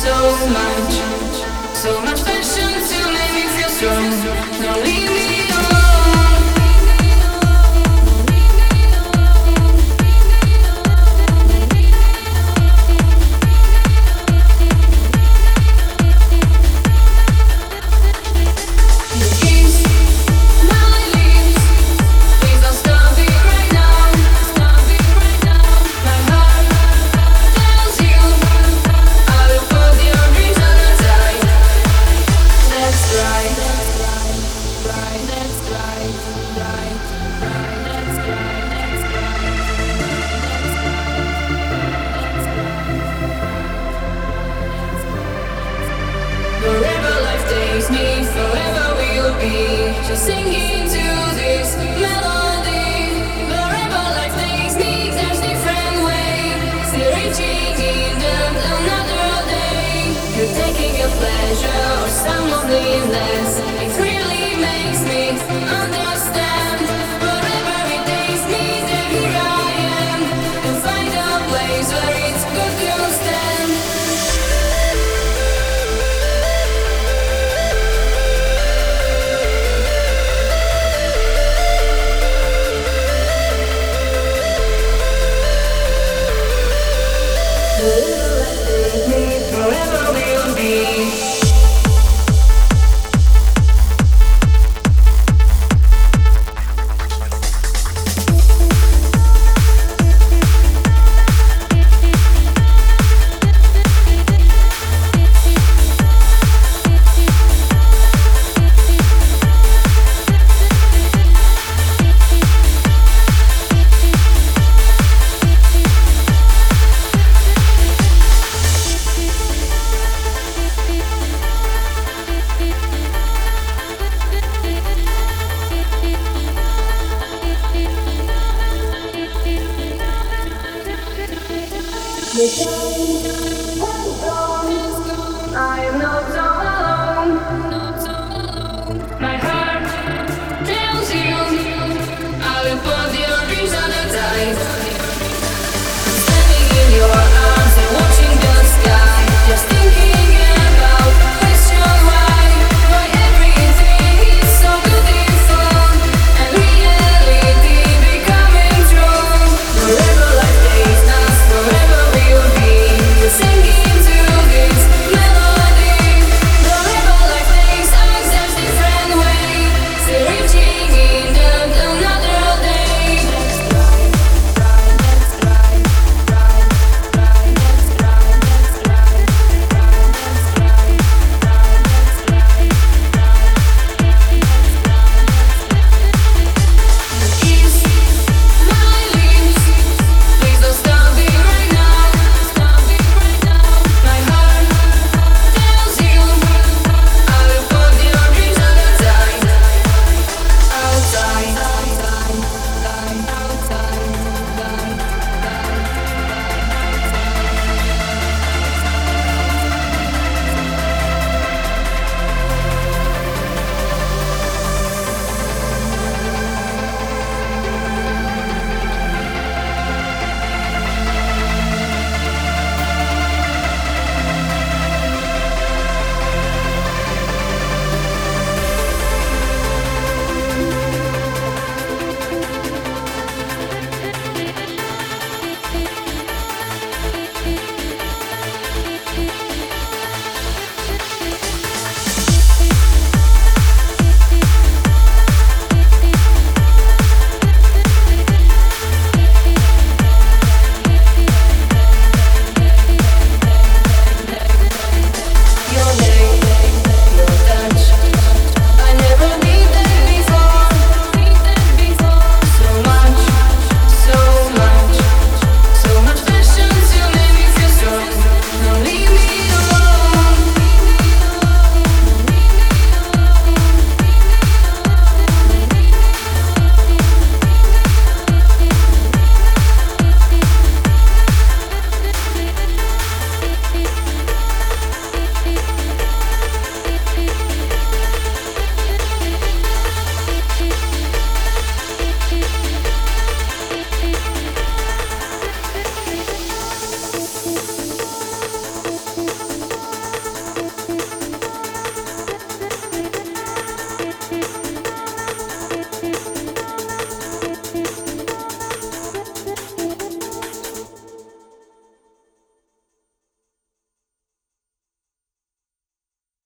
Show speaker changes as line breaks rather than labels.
so much passion to make me feel strong. Don't leave me alone. You kiss my lips, please don't stop it right now. Stop it right now. My heart tells you I will put your dreams on a side. That's right, that's right, right, that's right, right, right, that's right, that's right, wherever life takes me, forever we'll be just singing to this melody. Wherever life takes me, there's different way, still reaching in another day. You're taking a pleasure or some loneliness. It really makes me understand. Wherever it takes me, then here I am. And find a place where it's good to stand. Wherever life takes me, forever we'll be. The time has gone. I am not all alone.